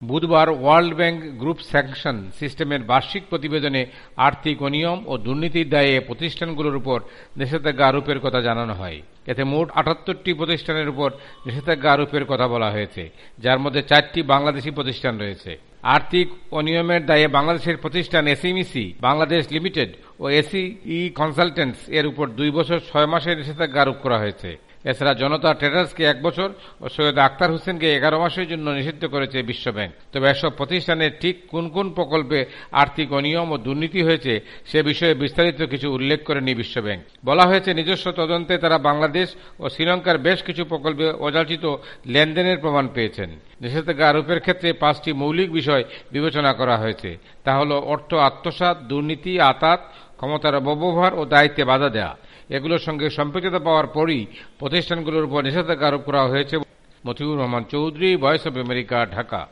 বুধবার world bank group sanction সিস্টেমের বার্ষিক প্রতিবেদনে আর্থিক অনিয়ম ও দুর্নীতির দায়ে প্রতিষ্ঠানগুলোর উপর নিষেধাজ্ঞা আরোপের কথা জানানো হয়। এতে মোট ৭৮টি প্রতিষ্ঠানের উপর নিষেধাজ্ঞা আরোপের কথা বলা হয়েছে, যার মধ্যে 4টি বাংলাদেশি প্রতিষ্ঠান রয়েছে। আর্থিক অনিয়মের দায়ে বাংলাদেশের প্রতিষ্ঠান এসএমইসি বাংলাদেশ লিমিটেড ও এসিই কনসালটেন্টস এর উপর 2 বছর 6 মাসের নিষেধাজ্ঞা আরোপ করা হয়েছে। এছাড়া জনতা ট্রেডার্সকে 1 বছর ও সৈয়দ আখতার হোসেনকে 11 মাসের জন্য নিষিদ্ধ করেছে বিশ্বব্যাংক। তবে এসব প্রতিষ্ঠানের ঠিক কোন কোন প্রকল্পে আর্থিক অনিয়ম ও দুর্নীতি হয়েছে সে বিষয়ে বিস্তারিত কিছু উল্লেখ করেনি বিশ্বব্যাংক। বলা হয়েছে, নিজস্ব তদন্তে তারা বাংলাদেশ ও শ্রীলঙ্কার বেশ কিছু প্রকল্পে অযাচিত লেনদেনের প্রমাণ পেয়েছেন। নিষেধাজ্ঞা আরোপের ক্ষেত্রে 5টি মৌলিক বিষয় বিবেচনা করা হয়েছে। তা হল অর্থ আত্মসাৎ, দুর্নীতি, আতাত, ক্ষমতার অপব্যবহার ও দায়িত্বে বাধা দেওয়া। এগুলোর সঙ্গে সম্পৃক্ততা পাওয়ার পরই প্রতিষ্ঠানগুলোর উপর নিষেধাজ্ঞা আরোপ করা হয়েছে। Motiur Rahman Chowdhury, voice of America, Dhaka.